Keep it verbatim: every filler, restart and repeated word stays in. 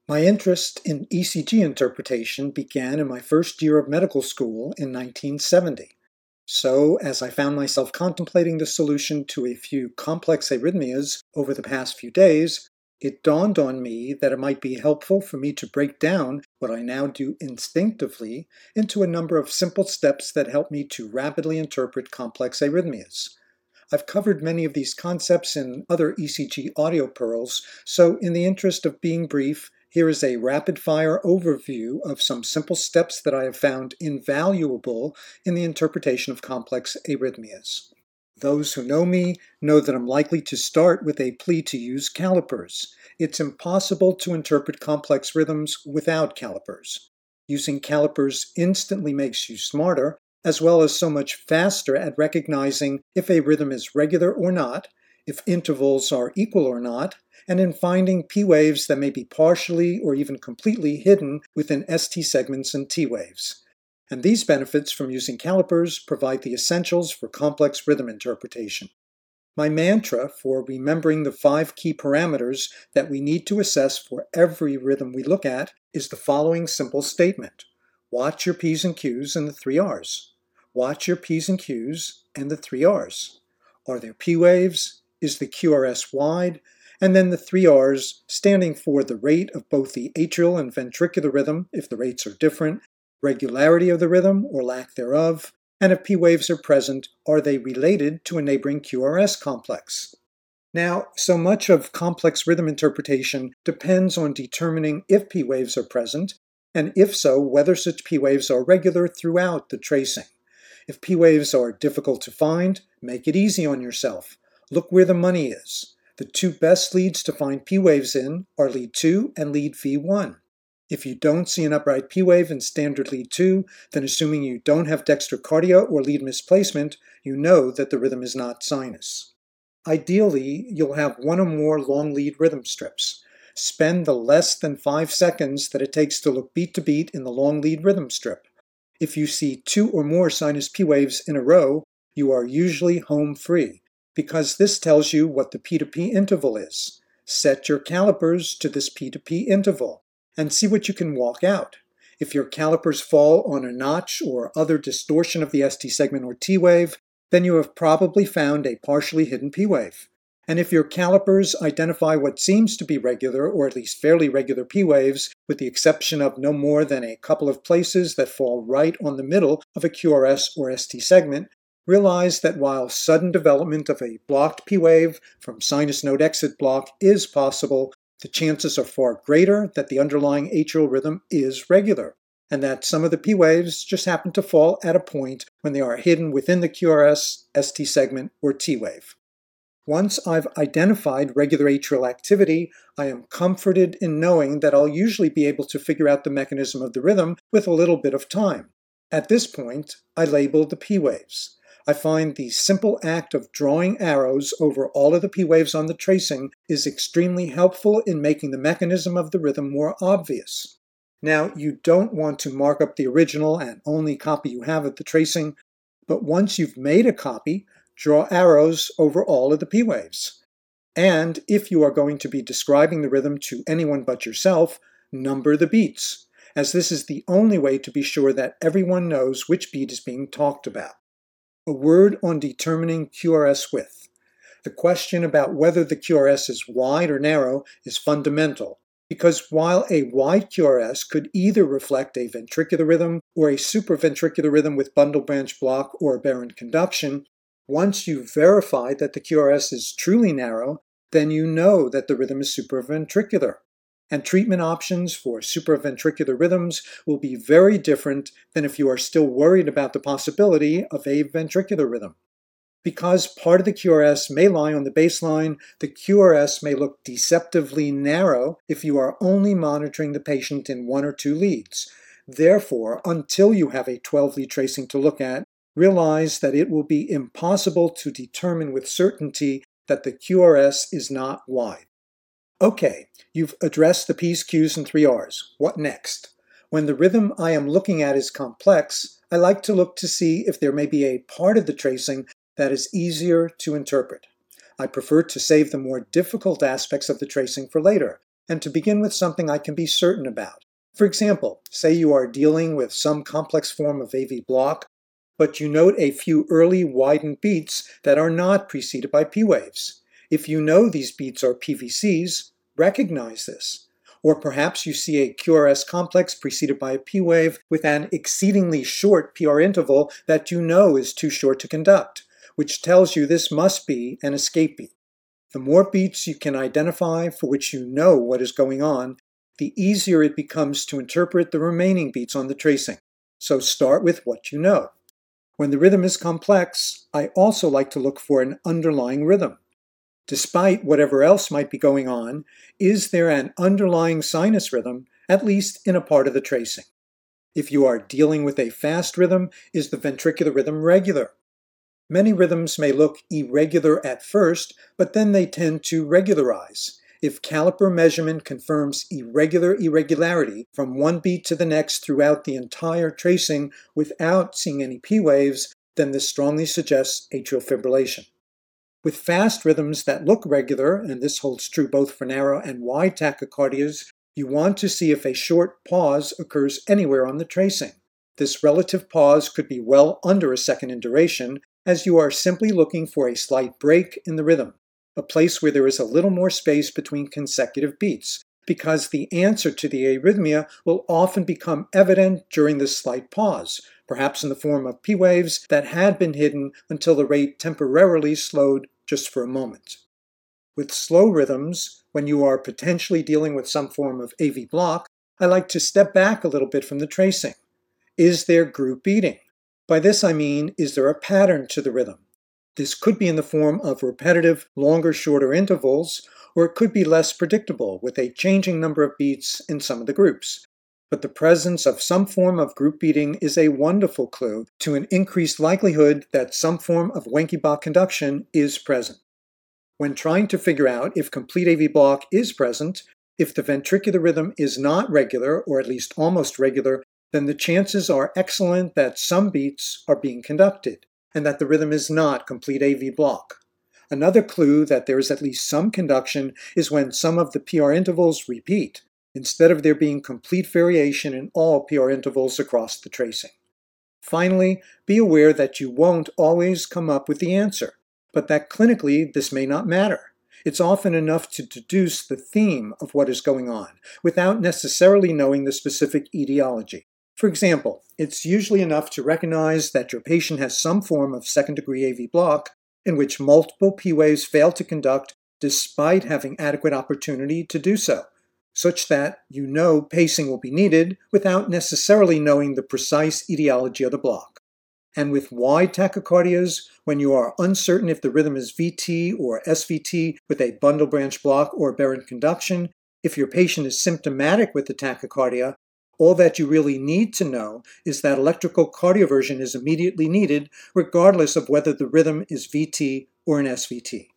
My interest in E C G interpretation began in my first year of medical school in nineteen seventy. So, as I found myself contemplating the solution to a few complex arrhythmias over the past few days, it dawned on me that it might be helpful for me to break down what I now do instinctively into a number of simple steps that help me to rapidly interpret complex arrhythmias. I've covered many of these concepts in other E C G audio pearls, so in the interest of being brief, here is a rapid-fire overview of some simple steps that I have found invaluable in the interpretation of complex arrhythmias. Those who know me know that I'm likely to start with a plea to use calipers. It's impossible to interpret complex rhythms without calipers. Using calipers instantly makes you smarter, as well as so much faster at recognizing if a rhythm is regular or not, if intervals are equal or not, and in finding P waves that may be partially or even completely hidden within S T segments and T waves. And these benefits from using calipers provide the essentials for complex rhythm interpretation. My mantra for remembering the five key parameters that we need to assess for every rhythm we look at is the following simple statement. Watch your P's and Q's and the three R's. Watch your P's and Q's and the three R's. Are there P waves? Is the Q R S wide? And then the three R's, standing for the rate of both the atrial and ventricular rhythm, if the rates are different, regularity of the rhythm or lack thereof, and if P waves are present, are they related to a neighboring Q R S complex? Now, so much of complex rhythm interpretation depends on determining if P waves are present, and if so, whether such P waves are regular throughout the tracing. If P waves are difficult to find, make it easy on yourself. Look where the money is. The two best leads to find P waves in are lead two and lead V one. If you don't see an upright P wave in standard lead two, then assuming you don't have dextrocardia or lead misplacement, you know that the rhythm is not sinus. Ideally, you'll have one or more long lead rhythm strips. Spend the less than five seconds that it takes to look beat to beat in the long lead rhythm strip. If you see two or more sinus P waves in a row, you are usually home free, because this tells you what the P to P interval is. Set your calipers to this P to P interval, and see what you can walk out. If your calipers fall on a notch or other distortion of the S T segment or T wave, then you have probably found a partially hidden P wave. And if your calipers identify what seems to be regular, or at least fairly regular P waves, with the exception of no more than a couple of places that fall right on the middle of a Q R S or S T segment, realize that while sudden development of a blocked P wave from sinus node exit block is possible, the chances are far greater that the underlying atrial rhythm is regular, and that some of the P waves just happen to fall at a point when they are hidden within the Q R S, S T segment, or T wave. Once I've identified regular atrial activity, I am comforted in knowing that I'll usually be able to figure out the mechanism of the rhythm with a little bit of time. At this point, I label the P waves. I find the simple act of drawing arrows over all of the P waves on the tracing is extremely helpful in making the mechanism of the rhythm more obvious. Now, you don't want to mark up the original and only copy you have of the tracing, but once you've made a copy, draw arrows over all of the P waves. And if you are going to be describing the rhythm to anyone but yourself, number the beats, as this is the only way to be sure that everyone knows which beat is being talked about. A word on determining Q R S width. The question about whether the Q R S is wide or narrow is fundamental, because while a wide Q R S could either reflect a ventricular rhythm or a supraventricular rhythm with bundle branch block or aberrant conduction, once you've verified that the Q R S is truly narrow, then you know that the rhythm is supraventricular. And treatment options for supraventricular rhythms will be very different than if you are still worried about the possibility of a ventricular rhythm. Because part of the Q R S may lie on the baseline, the Q R S may look deceptively narrow if you are only monitoring the patient in one or two leads. Therefore, until you have a twelve-lead tracing to look at, realize that it will be impossible to determine with certainty that the Q R S is not wide. Okay, you've addressed the P's, Q's, and three R's. What next? When the rhythm I am looking at is complex, I like to look to see if there may be a part of the tracing that is easier to interpret. I prefer to save the more difficult aspects of the tracing for later, and to begin with something I can be certain about. For example, say you are dealing with some complex form of A V block, but you note a few early widened beats that are not preceded by P waves. If you know these beats are P V Cs, recognize this. Or perhaps you see a Q R S complex preceded by a P wave with an exceedingly short P R interval that you know is too short to conduct, which tells you this must be an escape beat. The more beats you can identify for which you know what is going on, the easier it becomes to interpret the remaining beats on the tracing. So start with what you know. When the rhythm is complex, I also like to look for an underlying rhythm. Despite whatever else might be going on, is there an underlying sinus rhythm, at least in a part of the tracing? If you are dealing with a fast rhythm, is the ventricular rhythm regular? Many rhythms may look irregular at first, but then they tend to regularize. If caliper measurement confirms irregular irregularity from one beat to the next throughout the entire tracing without seeing any P waves, then this strongly suggests atrial fibrillation. With fast rhythms that look regular, and this holds true both for narrow and wide tachycardias, you want to see if a short pause occurs anywhere on the tracing. This relative pause could be well under a second in duration, as you are simply looking for a slight break in the rhythm, a place where there is a little more space between consecutive beats, because the answer to the arrhythmia will often become evident during this slight pause, perhaps in the form of P waves that had been hidden until the rate temporarily slowed just for a moment. With slow rhythms, when you are potentially dealing with some form of A V block, I like to step back a little bit from the tracing. Is there group beating? By this I mean, is there a pattern to the rhythm? This could be in the form of repetitive, longer, shorter intervals, or it could be less predictable with a changing number of beats in some of the groups. But the presence of some form of group beating is a wonderful clue to an increased likelihood that some form of Wenckebach conduction is present. When trying to figure out if complete A V block is present, if the ventricular rhythm is not regular, or at least almost regular, then the chances are excellent that some beats are being conducted, and that the rhythm is not complete A V block. Another clue that there is at least some conduction is when some of the P R intervals repeat, instead of there being complete variation in all P R intervals across the tracing. Finally, be aware that you won't always come up with the answer, but that clinically this may not matter. It's often enough to deduce the theme of what is going on, without necessarily knowing the specific etiology. For example, it's usually enough to recognize that your patient has some form of second-degree A V block in which multiple P waves fail to conduct despite having adequate opportunity to do so, such that you know pacing will be needed without necessarily knowing the precise etiology of the block. And with wide tachycardias, when you are uncertain if the rhythm is V T or S V T with a bundle branch block or aberrant conduction, if your patient is symptomatic with the tachycardia, all that you really need to know is that electrical cardioversion is immediately needed regardless of whether the rhythm is V T or an S V T.